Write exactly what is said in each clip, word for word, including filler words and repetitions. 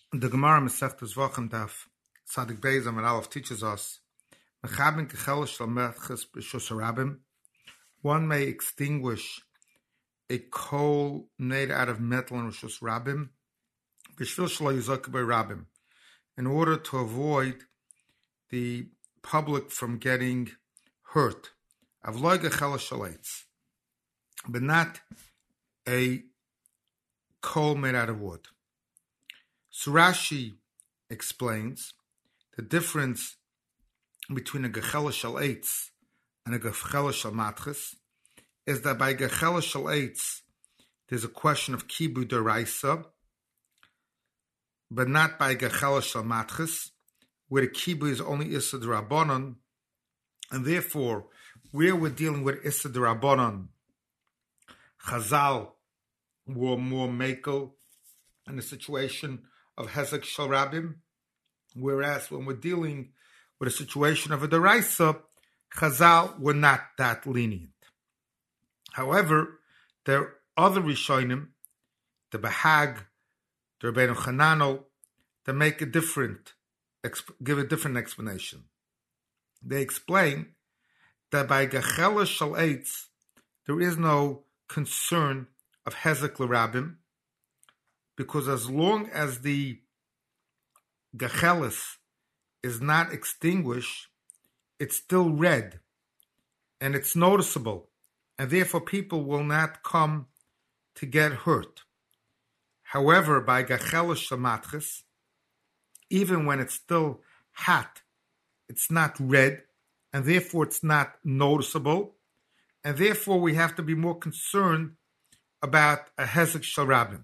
The Gemara Masechtas Vachim Daf Tzadik Beis Amud Aleph teaches us Mechabin Kechel Shel Mechas B'Shus Harabim. One may extinguish a coal made out of metal in Rishus Rabim, B'Shvil Shelo Yizok B'Rabim, in order to avoid the public from getting hurt. Avloi Kechel Shel Eitz, but not a coal made out of wood. So Rashi explains the difference between a Gechela Shel Eitz and a Gechela Shel Matches is that by Gechela Shel Eitz there's a question of Kibu Deraisa, but not by Gechela Shel Matches, where the Kibu is only Issa D'Rabbanan, and therefore where we're dealing with Issa D'Rabbanan, Chazal were more makel in the situation of Hezek Shel Rabim, whereas when we're dealing with a situation of a Deraisa, Chazal were not that lenient. However, there are other Rishonim, the Bahag, the Rabbeinu Chananel, that make a different, give a different explanation. They explain that by Gechela Shel Eitz, there is no concern of Hezek L'Rabim, because as long as the Gechelis is not extinguished, it's still red, and it's noticeable, and therefore people will not come to get hurt. However, by Gechelis Shel Matches, even when it's still hot, it's not red, and therefore it's not noticeable, and therefore we have to be more concerned about a Hezek Shel Rabim.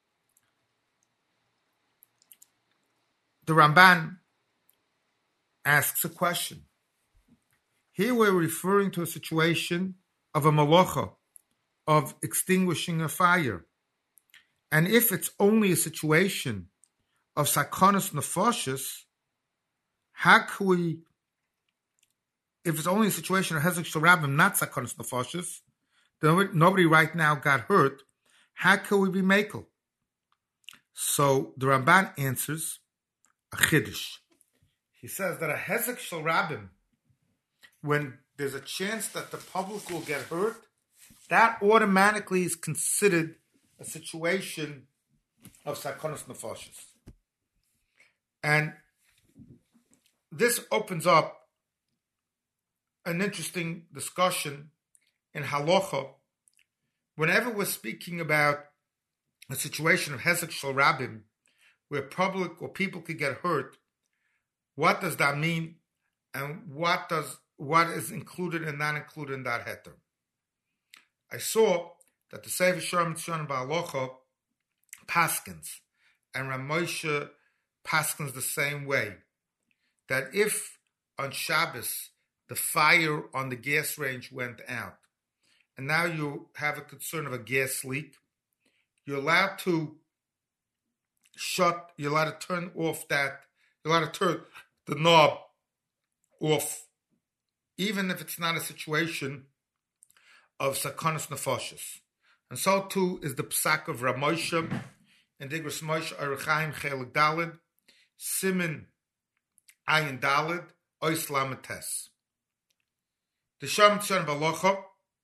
The Ramban asks a question. Here we're referring to a situation of a malacha, of extinguishing a fire. And if it's only a situation of sakonas nefashos, how can we, if it's only a situation of Hezek Shel Rabim, not sakonas nefashos, then nobody right now got hurt, how can we be makel? So the Ramban answers a chiddush. He says that a Hezek Shel Rabim, when there's a chance that the public will get hurt, that automatically is considered a situation of sakonas nefashos. And this opens up an interesting discussion in halacha. Whenever we're speaking about a situation of Hezek Shel Rabim, where public or people could get hurt, what does that mean, and what does what is included and not included in that heter? I saw that the Sefer Shalom Tzon Ba'alocha paskins, and Ramosha paskins the same way, that if on Shabbos the fire on the gas range went out, and now you have a concern of a gas leak, you're allowed to shut, you're allowed to turn off that, you're allowed to turn the knob off, even if it's not a situation of sakonas nefashos. And so too is the psak of Ramosha and Digras Moshe Aruchaim Chelik Dalid, Simin Ayin Dalid, Ois Lamates. The Shalom Tzon Ba'alocha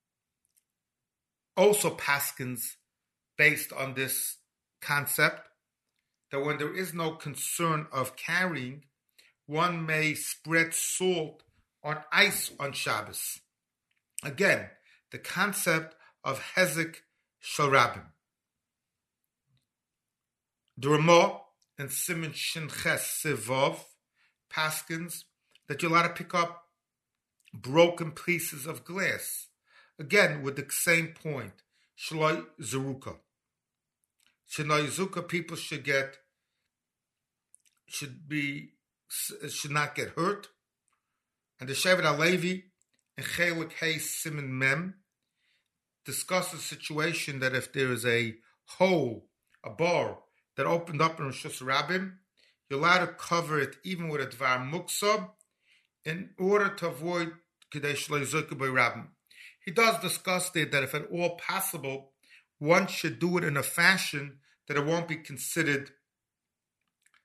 also paskins based on this concept, that when there is no concern of carrying, one may spread salt on ice on Shabbos. Again, the concept of Hezek Shel Rabim. The Ramah and Siman Shin Ches Sivov paskins that you're allowed to pick up broken pieces of glass. Again, with the same point, Shloi Zeruka. Shloi Zeruka, people should get, should be, should not get hurt. And the Shevet HaLevi and Chelik Hey Siman Mem discusses the situation that if there is a hole, a bar that opened up in Rishus Rabim, you're allowed to cover it even with a Dvar Muksab in order to avoid Kedei Shelo Yizok B'Rabim. He does discuss there that if at all possible, one should do it in a fashion that it won't be considered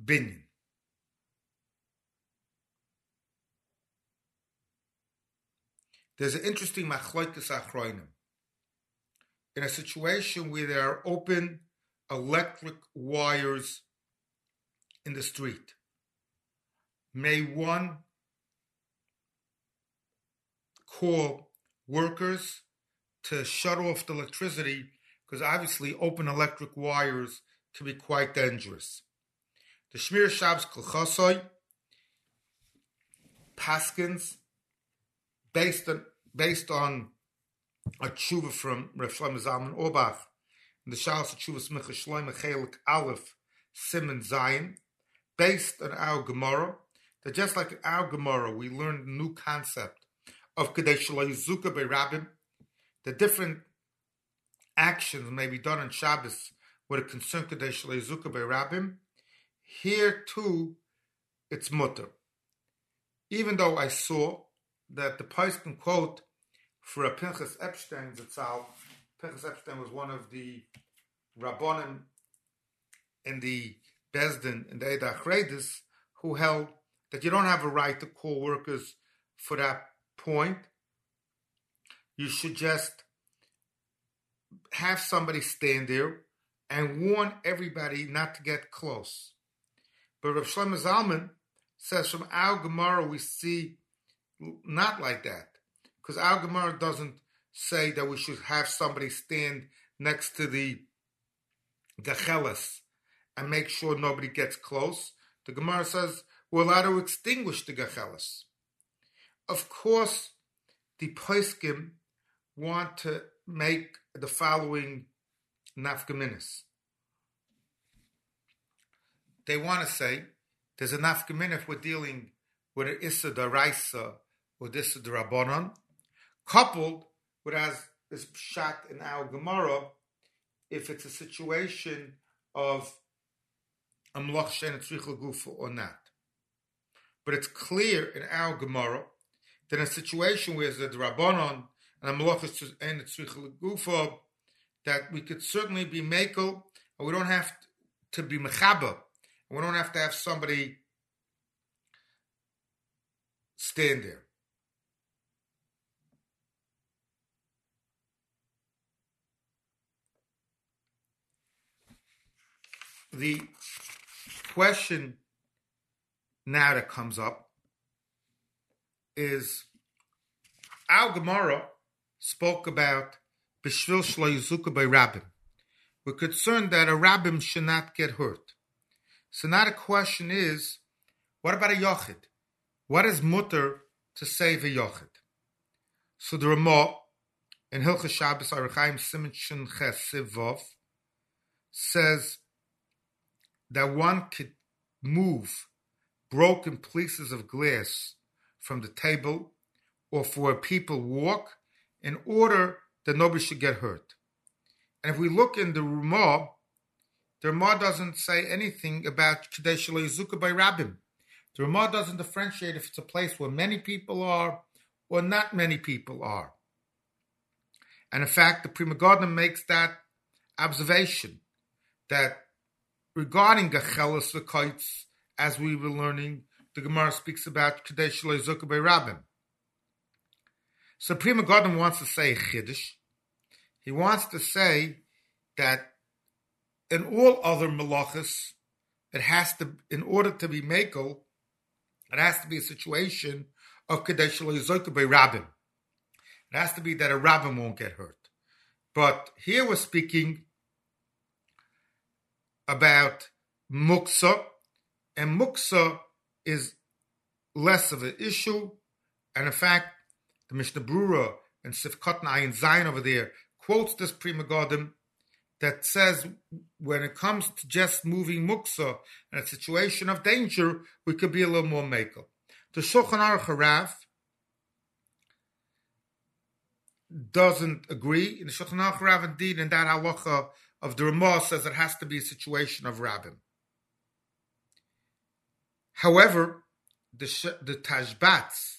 binyan. There's an interesting machloikes achronim. In a situation where there are open electric wires in the street, may one call workers to shut off the electricity, because obviously open electric wires can be quite dangerous. The Shmir Shabbos Kolchosoi paskins based on based on a tshuva from Rav Shlomo Zalman Auerbach in the Shalos Tshuvas Micha Shlomo Chelik Aleph Siman Zayin, based on our Gemara, that just like in our Gemara we learned a new concept of Kadesh Lo Yizuka Be'Rabim, the different actions may be done on Shabbos with a concern Kadesh Lo Yizuka Be'Rabim. Here too, it's mutter. Even though I saw that the Paiskin quote for a Pinchas Epstein Zatzal, Pinchas Epstein was one of the Rabbonim in the Bezdin, in the Eidah Achreidis, who held that you don't have a right to call workers for that point. You should just have somebody stand there and warn everybody not to get close. But Rav Shlomo Zalman says from our Gemara we see not like that, because our Gemara doesn't say that we should have somebody stand next to the Gecheles and make sure nobody gets close. The Gemara says we're allowed to extinguish the Gecheles. Of course, the Poskim want to make the following nafkaminis. They want to say there's a nafkamin if we're dealing with an Issa Daraisa or this Rabbanon, coupled with, as is pshat in our Gemara, if it's a situation of a Mloch Shein Tzrich L'Gufa or not. But it's clear in our Gemara that in a situation where there's a Rabbanon and a Mloch Shein Tzrich L'Gufa, that we could certainly be mekel, and we don't have to be mechaber, and we don't have to have somebody stand there. The question now that comes up is our Gemara spoke about B'shvil shlo yizuka by Rabbim. We're concerned that a Rabbim should not get hurt. So now the question is, what about a Yochid? What is mutter to save a Yochid? So the Ramah in Hilchos Shabbos Arachaim Siman Shin Ches Sivov says that one could move broken pieces of glass from the table or for where people walk in order that nobody should get hurt. And if we look in the Ramah, the Ramah doesn't say anything about Kadesh Lo Yizuka by Rabbim. The Ramah doesn't differentiate if it's a place where many people are or not many people are. And in fact, the Pri Megadim makes that observation, that regarding Gecheles V'Koitz, as we were learning, the Gemara speaks about Kadesh Lo Yizuka by Rabbim. So Pri Megadim wants to say Chiddush. He wants to say that in all other malachas, it has to, in order to be mekel, it has to be a situation of Kadesh Lo Yizuka by Rabbim. It has to be that a Rabbim won't get hurt. But here we're speaking about muksa, and muksa is less of an issue. And in fact, the Mishnah Brura and Sifkat Ayin Zayin over there quotes this Pri Megadim that says when it comes to just moving muksa in a situation of danger, we could be a little more mekel. The Shulchan Aruch Harav doesn't agree. In the Shulchan Aruch Harav, indeed, in that halacha of the Ramah says it has to be a situation of Rabbim. However, the the Tashbats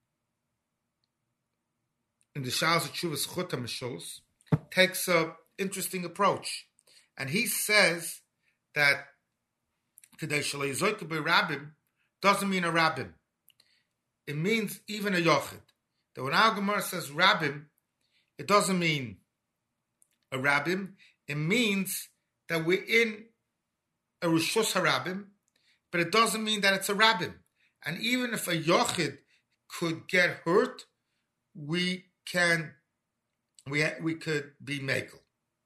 in the Shalos Tshuvas Chuta Mishuls takes a interesting approach, and he says that Kadesh Shleizoika Be Rabbim doesn't mean a Rabbim. It means even a Yochid. That when our Gemara says Rabbim, it doesn't mean a Rabbim. It means that we're in a Rishus HaRabbim, but it doesn't mean that it's a Rabbim. And even if a Yochid could get hurt, we can, we we could be Mekel.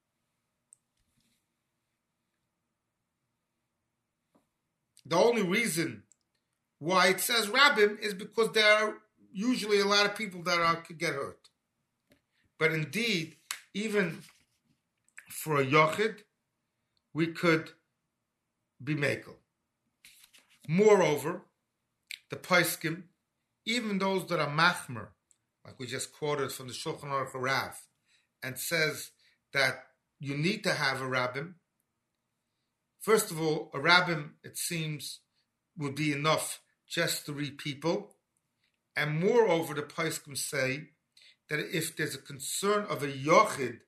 The only reason why it says Rabbim is because there are usually a lot of people that are, could get hurt. But indeed, even for a Yochid, we could be Mekel. Moreover, the Poskim, even those that are Machmer, like we just quoted from the Shulchan Aruch Harav, and says that you need to have a Rabbim. First of all, a Rabbim, it seems, would be enough just three people. And moreover, the Poskim say that if there's a concern of a Yochid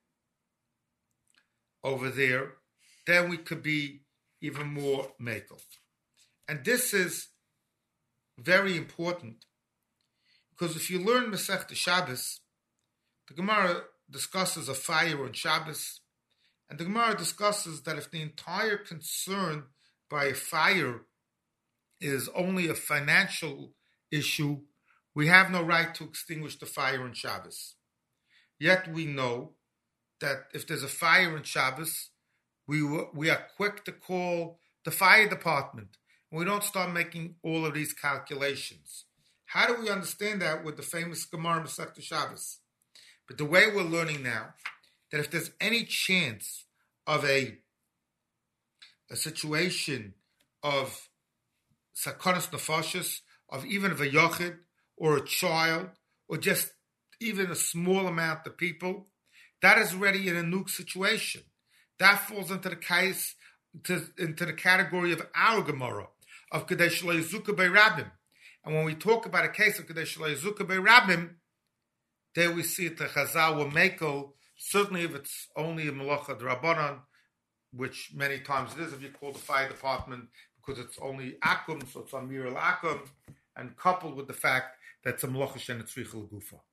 over there, then we could be even more Mekel. And this is very important, because if you learn Masechta Shabbos, the Gemara discusses a fire on Shabbos, and the Gemara discusses that if the entire concern by a fire is only a financial issue, we have no right to extinguish the fire on Shabbos. Yet we know that if there's a fire on Shabbos, we we are quick to call the fire department, and we don't start making all of these calculations. How do we understand that with the famous Gemara Masechta Shabbos? But the way we're learning now, that if there's any chance of a, a situation of sakonas nefashos, of even of a yochid, or a child, or just even a small amount of people, that is already in a nuke situation. That falls into the case, to, into the category of our Gemara, of Kadesh Shleizuka Be Rabbim. And when we talk about a case of Kadesh Shleizuka Be Rabbim, there we see it the Chazal will Mekel, certainly if it's only a Malacha D'Rabbanan, which many times it is if you call the fire department, because it's only Akum, so it's Amir al Akum, and coupled with the fact that it's a Malacha Shenetzricha L'Gufa.